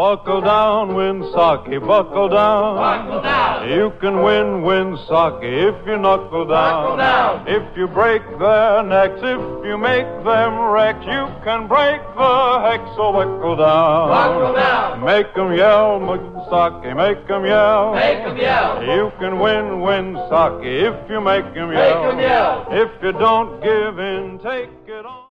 Buckle down, Winsaki, buckle down. Buckle down. You can win, Winsaki, if you knuckle down. Buckle down. If you break their necks, if you make them wreck, you can break the hex, so buckle down. Buckle down. Make 'em yell, Winsaki, make 'em yell. Make 'em yell. You can win, Winsaki, if you make 'em yell. Make 'em yell. If you don't give in, take it on.